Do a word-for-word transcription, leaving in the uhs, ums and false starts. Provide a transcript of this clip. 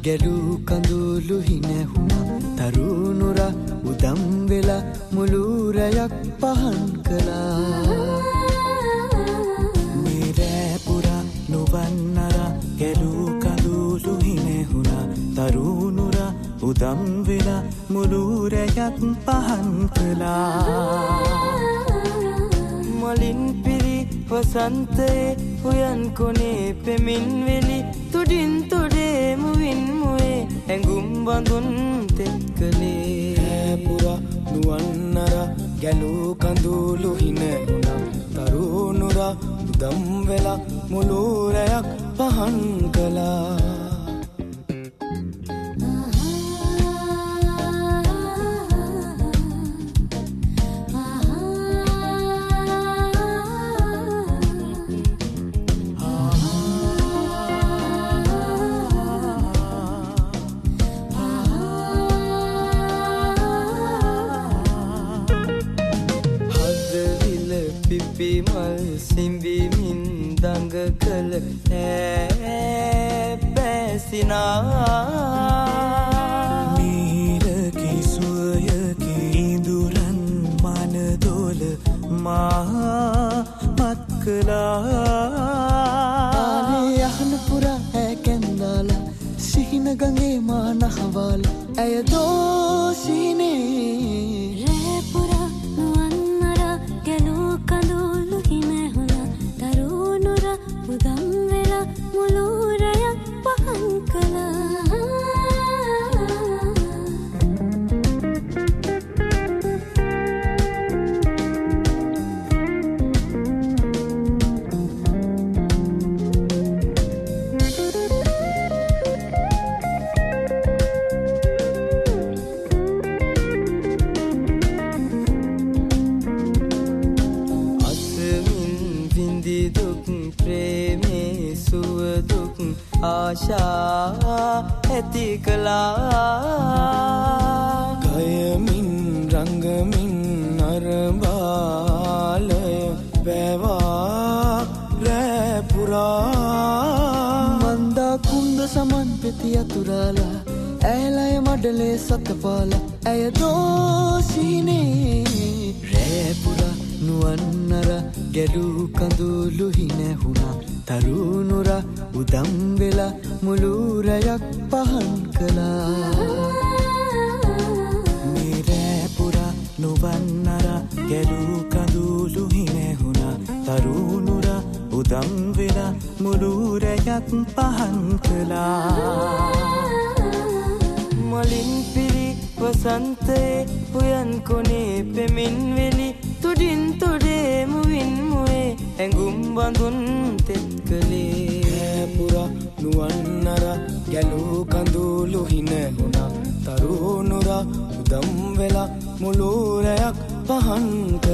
ගැලූ කඳුළු හිනැහුණා තරුණුරා උදම් වෙලා මුළු රැයක් පහන් කළා මේ රෑ පුරා නොවන්නරා ගැලූ කඳුළු හිනැහුණා තරුණුරා උදම් වෙලා මුළු රැයක් පහන් කළා මලින් පිරි වසන්තයේ උයන් කොනේ පෙමින් වෙලි තුඩින් තුඩේ මුවින් මුවේ ඇඟුම් බඳුන් තෙත් කළේ රෑ පුරා නුවන්නරා ගැලූ කඳුළු හිනැහුණා තරුණුරා උදම් වෙලා මුළු රැයක් පහන් කළා පිමල් සිඹිමින් දඟ කළ ඈ බැසිනා මීරකි සුවයකි ඉඳුරන් මනදොල මා මත් කළා ආනේ යහන පුරා ඈ කැන්දාලා සිහින ගඟේ මා නහවල ඇය දෝසිනේ රෑ පුරා නුවන්නරා ගැලූ කඳුළු හිනැහුණා තරුණුරා උදම් වෙලා මුළු රැයක් පහන් කළා ප්‍රේමේ සුවදුක් ආශා ඇති කළා ගයමින් රංගමින් නරඹාලය වැවා රෑ පුරා මන්දා කුන්ද සමන් පෙති අතුරාලා ඇලය මඩලේ සතපාලා ඇය දෝසිනේ රෑ පුරා නුවන්නරා ගැලූ කඳුළු හිනැහුණා තරුණුරා උදම් වෙලා මුළු රැයක් පහන් කළා මේ රෑ පුරා නොවන්නරා ගැලූ කඳුළු හිනැහුණා තරුණුරා උදම් වෙලා මුළු රැයක් පහන් කළා මලින් පිරි වසන්තයේ උයන් කොනේ පෙමින් වෙලි තුඩින් තුඩේ මුවින් මුවේ ඇඟුම් බඳුන් තෙත් කළේ රෑ පුරා නුවන්නරා ගැලූ කඳුළු හිනැහුණා තරුණුරා උදම් වෙලා මුළු රැයක් පහන්